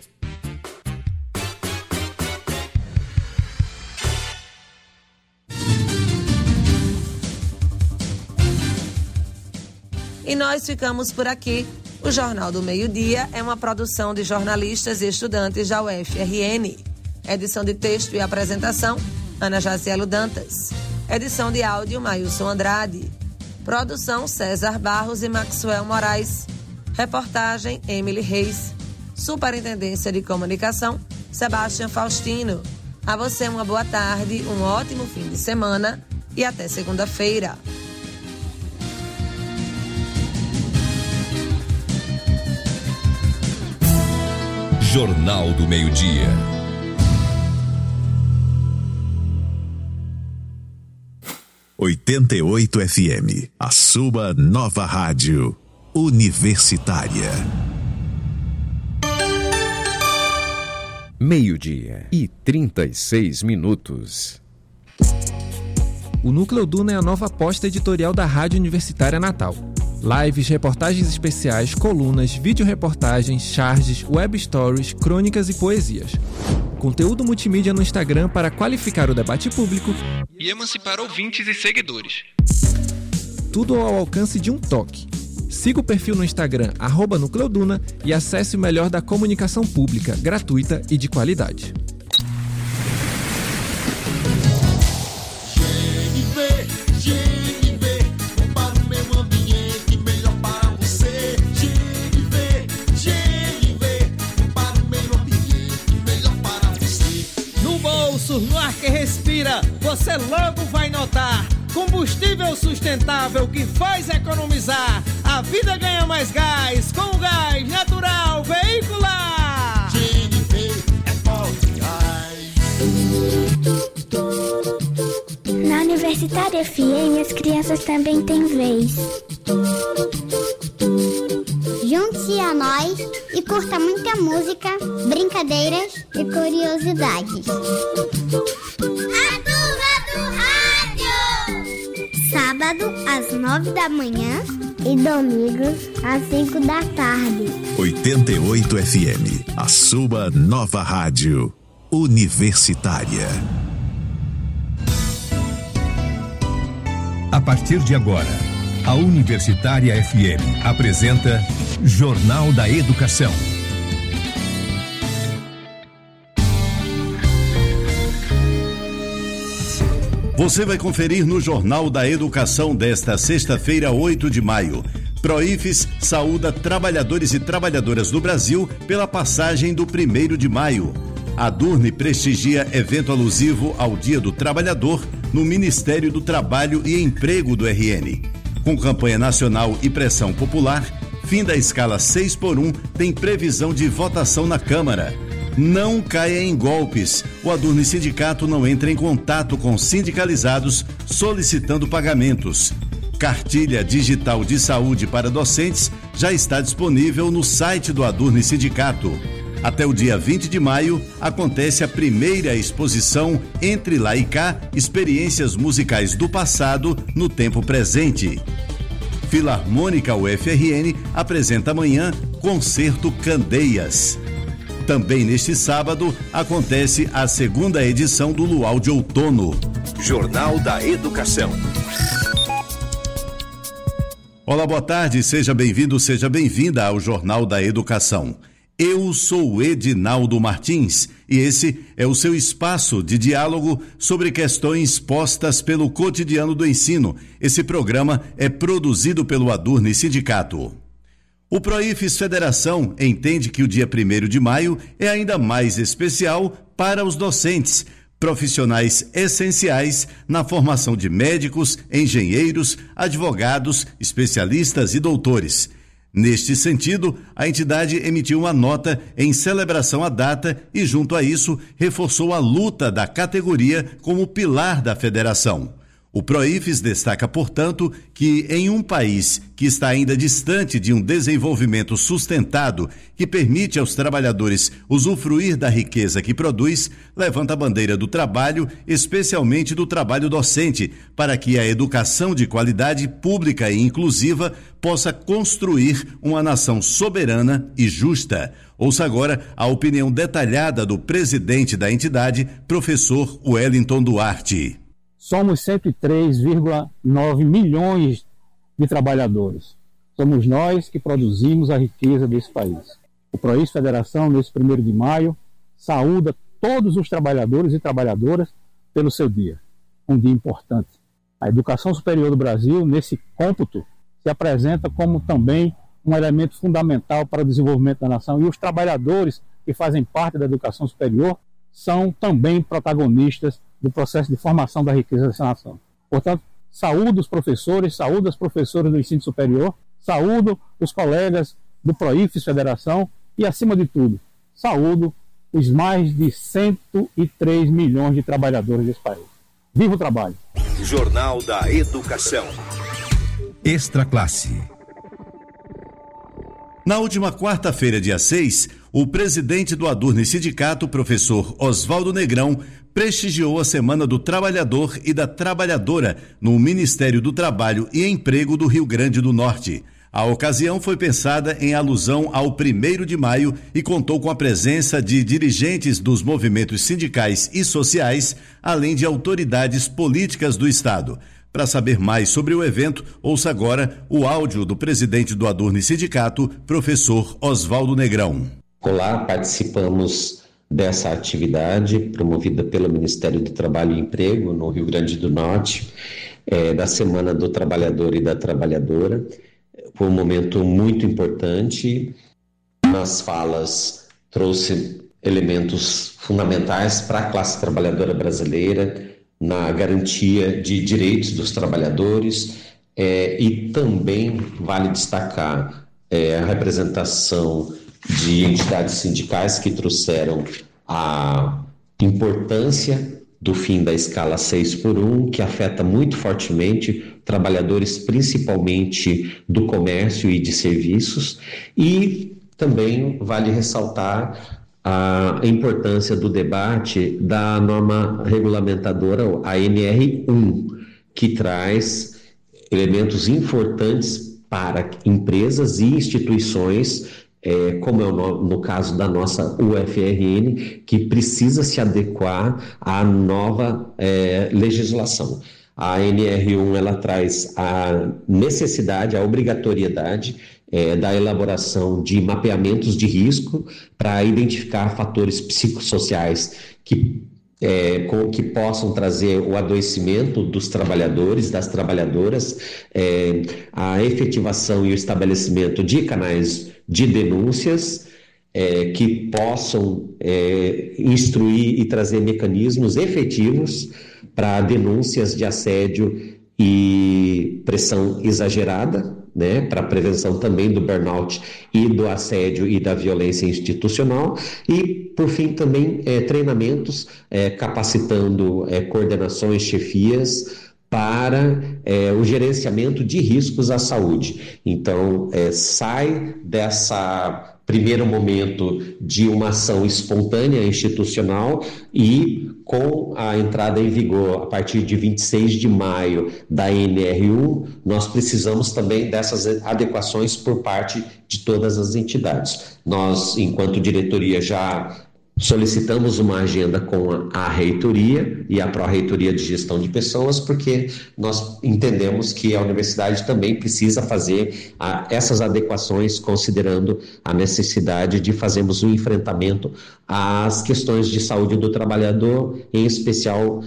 Speaker 7: E nós ficamos por aqui. O Jornal do Meio-Dia é uma produção de jornalistas e estudantes da U F R N. Edição de texto e apresentação, Ana Jacielo Dantas. Edição de áudio, Mailson Andrade. Produção, César Barros e Maxwell Moraes. Reportagem, Emily Reis. Superintendência de Comunicação, Sebastião Faustino. A você uma boa tarde, um ótimo fim de semana e até segunda-feira.
Speaker 6: Jornal do Meio-Dia.
Speaker 1: oitenta e oito F M, a sua nova rádio universitária.
Speaker 3: Meio-dia e trinta e seis minutos.
Speaker 15: O Núcleo Duna é a nova aposta editorial da Rádio Universitária Natal. Lives, reportagens especiais, colunas, vídeo-reportagens, charges, web stories, crônicas e poesias. Conteúdo multimídia no Instagram para qualificar o debate público
Speaker 16: e emancipar ouvintes e seguidores.
Speaker 15: Tudo ao alcance de um toque. Siga o perfil no Instagram, arroba Nucleoduna, e acesse o melhor da comunicação pública, gratuita e de qualidade.
Speaker 17: No ar que respira, você logo vai notar. Combustível sustentável que faz economizar. A vida ganha mais gás com o gás natural veicular. G N V é forte gás.
Speaker 18: Universitária F M, as crianças também têm vez. Junte-se a nós e curta muita música, brincadeiras e curiosidades. A Turma do Rádio! Sábado às nove da manhã e domingo às cinco da tarde.
Speaker 1: oitenta e oito F M, a sua nova rádio universitária.
Speaker 6: A partir de agora, a Universitária F M apresenta Jornal da Educação.
Speaker 19: Você vai conferir no Jornal da Educação desta sexta-feira, oito de maio. Proifes saúda trabalhadores e trabalhadoras do Brasil pela passagem do primeiro de maio. A Durne prestigia evento alusivo ao Dia do Trabalhador no Ministério do Trabalho e Emprego do R N. Com campanha nacional e pressão popular, fim da escala seis por um tem previsão de votação na Câmara. Não caia em golpes. O Adurne Sindicato não entra em contato com sindicalizados solicitando pagamentos. Cartilha digital de saúde para docentes já está disponível no site do Adurne Sindicato. Até o dia vinte de maio acontece a primeira exposição Entre Lá e Cá, experiências musicais do passado no tempo presente. Filarmônica U F R N apresenta amanhã Concerto Candeias. Também neste sábado acontece a segunda edição do Luau de Outono.
Speaker 6: Jornal da Educação.
Speaker 19: Olá, boa tarde, seja bem-vindo, seja bem-vinda ao Jornal da Educação. Eu sou Edinaldo Martins e esse é o seu espaço de diálogo sobre questões postas pelo cotidiano do ensino. Esse programa é produzido pelo Adurne Sindicato. O Proifes Federação entende que o dia primeiro de maio é ainda mais especial para os docentes, profissionais essenciais na formação de médicos, engenheiros, advogados, especialistas e doutores. Neste sentido, a entidade emitiu uma nota em celebração à data e, junto a isso, reforçou a luta da categoria como pilar da federação. O Proifes destaca, portanto, que em um país que está ainda distante de um desenvolvimento sustentado que permite aos trabalhadores usufruir da riqueza que produz, levanta a bandeira do trabalho, especialmente do trabalho docente, para que a educação de qualidade pública e inclusiva possa construir uma nação soberana e justa. Ouça agora a opinião detalhada do presidente da entidade, professor Wellington Duarte.
Speaker 20: Somos cento e três vírgula nove milhões de trabalhadores. Somos nós que produzimos a riqueza desse país. O Proifes Federação, nesse primeiro de maio, saúda todos os trabalhadores e trabalhadoras pelo seu dia. Um dia importante. A educação superior do Brasil, nesse cômputo, se apresenta como também um elemento fundamental para o desenvolvimento da nação. E os trabalhadores que fazem parte da educação superior são também protagonistas do processo de formação da riqueza dessa nação. Portanto, saúdo os professores, saúdo as professoras do ensino superior, saúdo os colegas do Proifes Federação e, acima de tudo, saúdo os mais de cento e três milhões de trabalhadores desse país. Viva o trabalho!
Speaker 6: Jornal da Educação. Extra Classe.
Speaker 19: Na última quarta-feira, dia seis, o presidente do Adurne Sindicato, professor Oswaldo Negrão, prestigiou a Semana do Trabalhador e da Trabalhadora no Ministério do Trabalho e Emprego do Rio Grande do Norte. A ocasião foi pensada em alusão ao primeiro de maio e contou com a presença de dirigentes dos movimentos sindicais e sociais, além de autoridades políticas do Estado. Para saber mais sobre o evento, ouça agora o áudio do presidente do Adurne Sindicato, professor Oswaldo Negrão.
Speaker 21: Olá, participamos dessa atividade promovida pelo Ministério do Trabalho e Emprego no Rio Grande do Norte, é, da Semana do Trabalhador e da Trabalhadora. Foi um momento muito importante. Nas falas trouxe elementos fundamentais para a classe trabalhadora brasileira, na garantia de direitos dos trabalhadores, é, e também vale destacar é, a representação de entidades sindicais que trouxeram a importância do fim da escala seis por um, que afeta muito fortemente trabalhadores, principalmente do comércio e de serviços, e também vale ressaltar a importância do debate da norma regulamentadora, a N R um, que traz elementos importantes para empresas e instituições, é, como é no, no caso da nossa U F R N, que precisa se adequar à nova é, legislação. A N R um ela traz a necessidade, a obrigatoriedade é, da elaboração de mapeamentos de risco para identificar fatores psicossociais que É, com, que possam trazer o adoecimento dos trabalhadores, das trabalhadoras, é, a efetivação e o estabelecimento de canais de denúncias é, que possam é, instruir e trazer mecanismos efetivos para denúncias de assédio e pressão exagerada, né, para a prevenção também do burnout e do assédio e da violência institucional, e, por fim, também é, treinamentos é, capacitando é, coordenações, chefias, para é, o gerenciamento de riscos à saúde. Então, é, sai dessa primeiro momento de uma ação espontânea institucional e com a entrada em vigor a partir de vinte e seis de maio da N R um, nós precisamos também dessas adequações por parte de todas as entidades. Nós, enquanto diretoria, já solicitamos uma agenda com a reitoria e a pró-reitoria de gestão de pessoas, porque nós entendemos que a universidade também precisa fazer a, essas adequações, considerando a necessidade de fazermos um enfrentamento às questões de saúde do trabalhador, em especial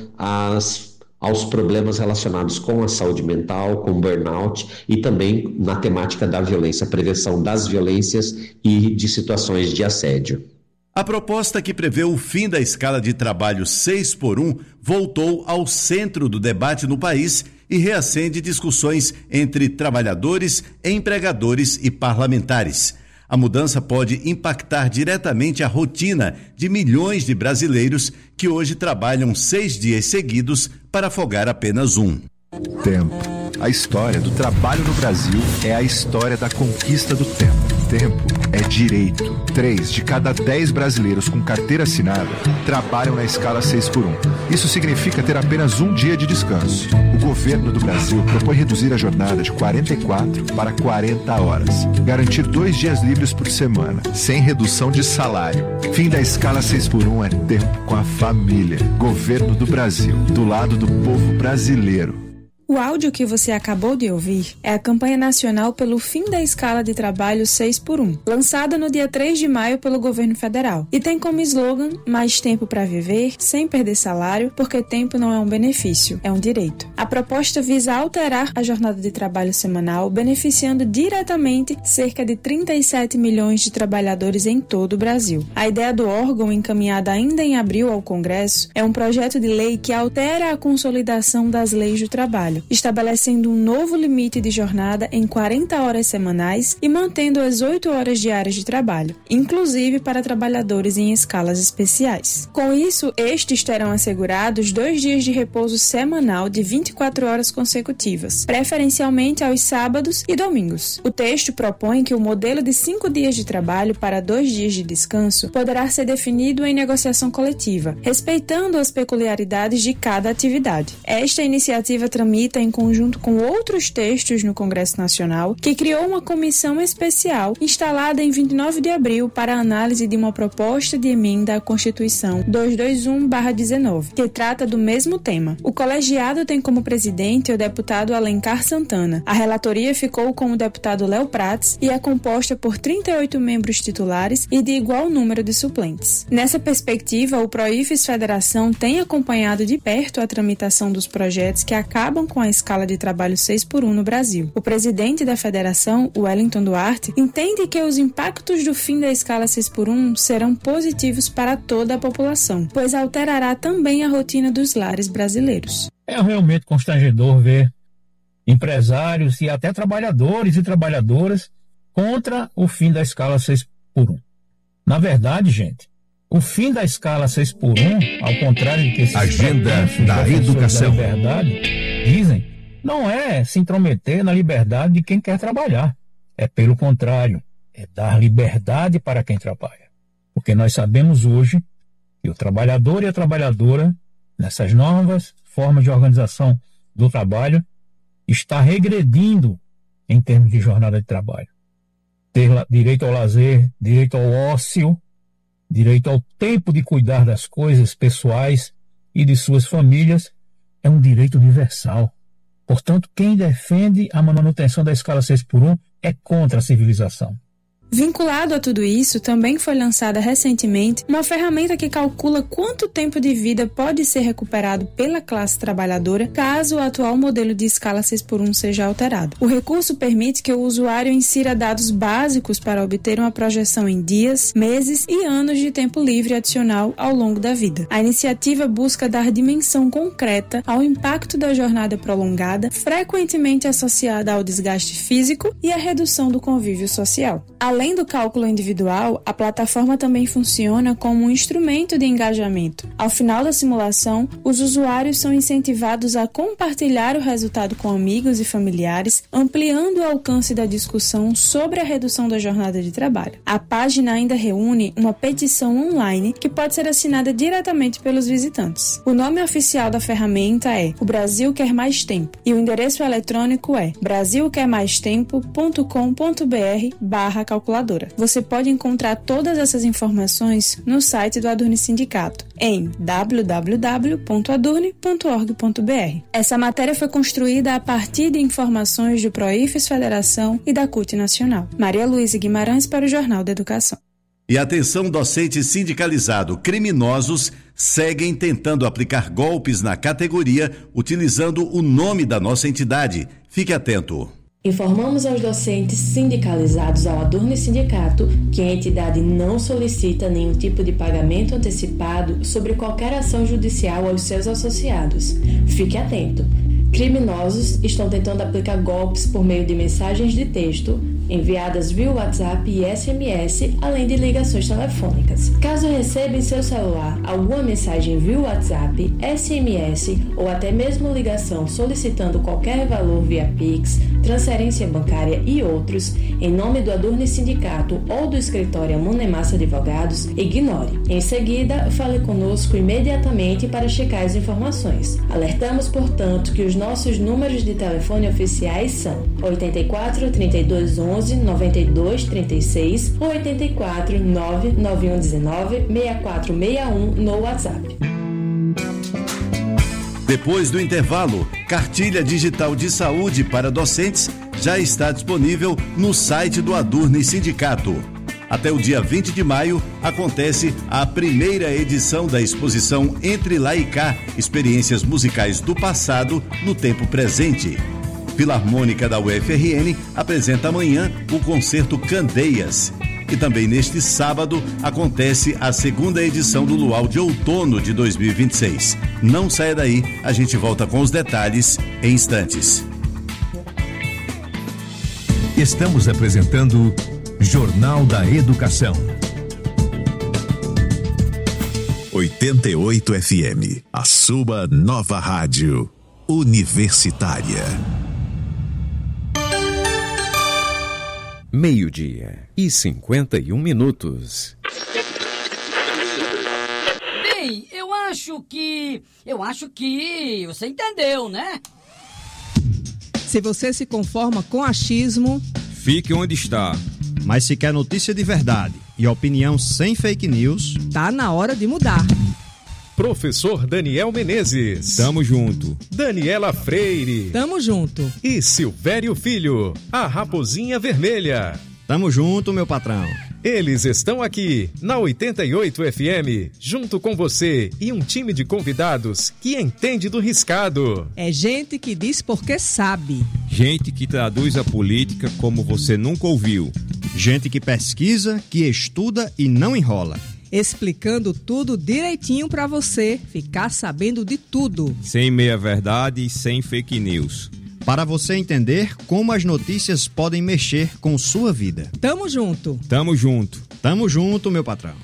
Speaker 21: às aos problemas relacionados com a saúde mental, com burnout e também na temática da violência, prevenção das violências e de situações de assédio.
Speaker 19: A proposta que prevê o fim da escala de trabalho seis por um voltou ao centro do debate no país e reacende discussões entre trabalhadores, empregadores e parlamentares. A mudança pode impactar diretamente a rotina de milhões de brasileiros que hoje trabalham seis dias seguidos para folgar apenas um.
Speaker 2: Tempo. A história do trabalho no Brasil é a história da conquista do tempo. Tempo é direito. Três de cada dez brasileiros com carteira assinada trabalham na escala seis por um. Isso significa ter apenas um dia de descanso. O governo do Brasil propõe reduzir a jornada de quarenta e quatro para quarenta horas. Garantir dois dias livres por semana, sem redução de salário. Fim da escala seis por um é tempo com a família. Governo do Brasil, do lado do povo brasileiro.
Speaker 22: O áudio que você acabou de ouvir é a campanha nacional pelo fim da escala de trabalho seis por um, lançada no dia três de maio pelo governo federal. E tem como slogan: mais tempo para viver, sem perder salário, porque tempo não é um benefício, é um direito. A proposta visa alterar a jornada de trabalho semanal, beneficiando diretamente cerca de trinta e sete milhões de trabalhadores em todo o Brasil. A ideia do órgão, encaminhada ainda em abril ao Congresso, é um projeto de lei que altera a consolidação das leis do trabalho, estabelecendo um novo limite de jornada em quarenta horas semanais e mantendo as oito horas diárias de trabalho, inclusive para trabalhadores em escalas especiais. Com isso, estes terão assegurados dois dias de repouso semanal de vinte e quatro horas consecutivas, preferencialmente aos sábados e domingos. O texto propõe que o modelo de cinco dias de trabalho para dois dias de descanso poderá ser definido em negociação coletiva, respeitando as peculiaridades de cada atividade. Esta iniciativa tramita em conjunto com outros textos no Congresso Nacional, que criou uma comissão especial instalada em vinte e nove de abril para a análise de uma proposta de emenda à Constituição duzentos e vinte e um barra dezenove, que trata do mesmo tema. O colegiado tem como presidente o deputado Alencar Santana. A relatoria ficou com o deputado Léo Prates e é composta por trinta e oito membros titulares e de igual número de suplentes. Nessa perspectiva, o Proifes Federação tem acompanhado de perto a tramitação dos projetos que acabam com a escala de trabalho seis por um no Brasil. O presidente da federação, Wellington Duarte, entende que os impactos do fim da escala seis por um serão positivos para toda a população, pois alterará também a rotina dos lares brasileiros.
Speaker 23: É realmente constrangedor ver empresários e até trabalhadores e trabalhadoras contra o fim da escala seis por um. Na verdade, gente, O fim da escala seis por um, ao contrário de que esses
Speaker 6: Agenda da Educação.
Speaker 23: Da liberdade dizem, não é se intrometer na liberdade de quem quer trabalhar. É pelo contrário, é dar liberdade para quem trabalha. Porque nós sabemos hoje que o trabalhador e a trabalhadora, nessas novas formas de organização do trabalho, está regredindo em termos de jornada de trabalho. Ter direito ao lazer, direito ao ócio, direito ao tempo de cuidar das coisas pessoais e de suas famílias é um direito universal. Portanto, quem defende a manutenção da escala seis por um é contra a civilização.
Speaker 22: Vinculado a tudo isso, também foi lançada recentemente uma ferramenta que calcula quanto tempo de vida pode ser recuperado pela classe trabalhadora caso o atual modelo de escala seis por um seja alterado. O recurso permite que o usuário insira dados básicos para obter uma projeção em dias, meses e anos de tempo livre adicional ao longo da vida. A iniciativa busca dar dimensão concreta ao impacto da jornada prolongada, frequentemente associada ao desgaste físico e à redução do convívio social. Além do cálculo individual, a plataforma também funciona como um instrumento de engajamento. Ao final da simulação, os usuários são incentivados a compartilhar o resultado com amigos e familiares, ampliando o alcance da discussão sobre a redução da jornada de trabalho. A página ainda reúne uma petição online que pode ser assinada diretamente pelos visitantes. O nome oficial da ferramenta é O Brasil Quer Mais Tempo e o endereço eletrônico é brasil quer mais tempo ponto com ponto b r barra calculadora. Você pode encontrar todas essas informações no site do Adurne Sindicato, em w w w ponto adurne ponto org ponto b r. Essa matéria foi construída a partir de informações do Proifes Federação e da C U T Nacional. Maria Luísa Guimarães para o Jornal da Educação.
Speaker 19: E atenção, docente sindicalizado, criminosos seguem tentando aplicar golpes na categoria utilizando o nome da nossa entidade. Fique atento.
Speaker 4: Informamos aos docentes sindicalizados ao Adurne Sindicato que a entidade não solicita nenhum tipo de pagamento antecipado sobre qualquer ação judicial aos seus associados. Fique atento. Criminosos estão tentando aplicar golpes por meio de mensagens de texto enviadas via WhatsApp e S M S, além de ligações telefônicas. Caso receba em seu celular alguma mensagem via WhatsApp, S M S ou até mesmo ligação solicitando qualquer valor via Pix, transferência bancária e outros, em nome do Adurne Sindicato ou do escritório Amunemassa Advogados, ignore. Em seguida, fale conosco imediatamente para checar as informações. Alertamos, portanto, que os nossos números de telefone oficiais são oito quatro, trinta e dois, onze, noventa e dois, trinta e seis ou oito quatro, nove nove um um nove, seis quatro seis um no WhatsApp.
Speaker 19: Depois do intervalo, cartilha digital de saúde para docentes já está disponível no site do Adurne Sindicato. Até o dia vinte de maio acontece a primeira edição da exposição Entre Lá e Cá, experiências musicais do passado no tempo presente. Filarmônica da U F R N apresenta amanhã o concerto Candeias. E também neste sábado acontece a segunda edição do Luau de Outono de dois mil e vinte e seis. Não saia daí, a gente volta com os detalhes em instantes.
Speaker 6: Estamos apresentando Jornal da Educação.
Speaker 1: oitenta e oito F M, a sua nova rádio universitária.
Speaker 3: Meio-dia e cinquenta e um minutos.
Speaker 11: Bem, eu acho que... Eu acho que... Você entendeu, né?
Speaker 12: Se você se conforma com achismo...
Speaker 13: Fique onde está. Mas se quer notícia de verdade e opinião sem fake news...
Speaker 12: Tá na hora de mudar.
Speaker 6: Professor Daniel Menezes.
Speaker 13: Tamo junto.
Speaker 6: Daniela Freire.
Speaker 12: Tamo junto.
Speaker 6: E Silvério Filho, a Raposinha Vermelha.
Speaker 13: Tamo junto, meu patrão.
Speaker 6: Eles estão aqui, na oitenta e oito F M, junto com você e um time de convidados que entende do riscado.
Speaker 12: É gente que diz porque sabe.
Speaker 13: Gente que traduz a política como você nunca ouviu. Gente que pesquisa, que estuda e não enrola.
Speaker 12: Explicando tudo direitinho para você ficar sabendo de tudo.
Speaker 13: Sem meia-verdade e sem fake news. Para você entender como as notícias podem mexer com sua vida.
Speaker 12: Tamo junto.
Speaker 13: Tamo junto. Tamo junto, meu patrão.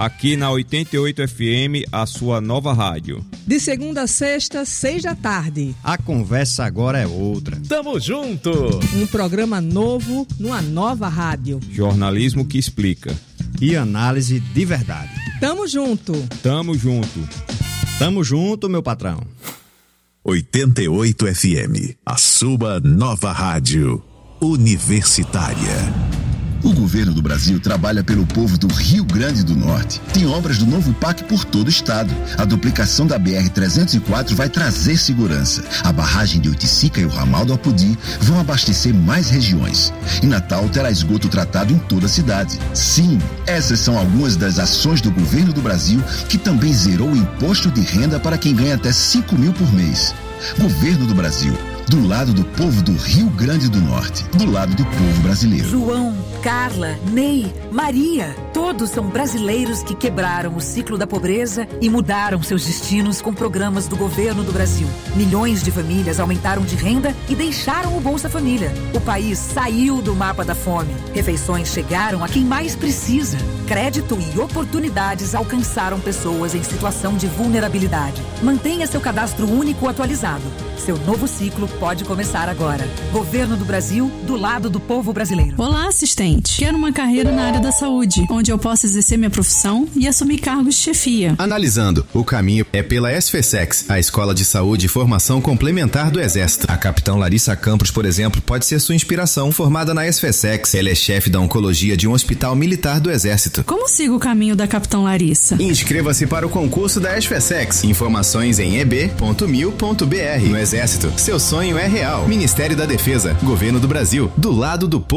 Speaker 13: Aqui na oitenta e oito F M, a sua nova rádio.
Speaker 12: De segunda a sexta, seis da tarde.
Speaker 13: A conversa agora é outra.
Speaker 6: Tamo junto!
Speaker 12: Um programa novo numa nova rádio.
Speaker 13: Jornalismo que explica.
Speaker 8: E análise de verdade.
Speaker 12: Tamo junto!
Speaker 13: Tamo junto!
Speaker 8: Tamo junto, meu patrão.
Speaker 1: oitenta e oito F M, a sua nova rádio universitária.
Speaker 9: O governo do Brasil trabalha pelo povo do Rio Grande do Norte. Tem obras do novo P A C por todo o estado. A duplicação da B R trezentos e quatro vai trazer segurança. A barragem de Oiticica e o ramal do Apodi vão abastecer mais regiões. E Natal terá esgoto tratado em toda a cidade. Sim, essas são algumas das ações do governo do Brasil, que também zerou o imposto de renda para quem ganha até cinco mil por mês. Governo do Brasil. Do lado do povo do Rio Grande do Norte. Do lado do povo brasileiro.
Speaker 5: João, Carla, Ney, Maria. Todos são brasileiros que quebraram o ciclo da pobreza e mudaram seus destinos com programas do governo do Brasil. Milhões de famílias aumentaram de renda e deixaram o Bolsa Família. O país saiu do mapa da fome. Refeições chegaram a quem mais precisa. Crédito e oportunidades alcançaram pessoas em situação de vulnerabilidade. Mantenha seu cadastro único atualizado. Seu novo ciclo pode começar agora. Governo do Brasil, do lado do povo brasileiro.
Speaker 10: Olá, assistente. Quero uma carreira na área da saúde, onde eu possa exercer minha profissão e assumir cargos de chefia.
Speaker 24: Analisando, o caminho é pela SFSEX, a Escola de Saúde e Formação Complementar do Exército. A capitã Larissa Campos, por exemplo, pode ser sua inspiração. Formada na SFSEX, ela é chefe da oncologia de um hospital militar do Exército.
Speaker 10: Como sigo o caminho da capitã Larissa?
Speaker 24: Inscreva-se para o concurso da SFSEX. Informações em e b ponto mil ponto b r. No Exército, seu sonho é real. Ministério da Defesa, Governo do Brasil, do lado do povo.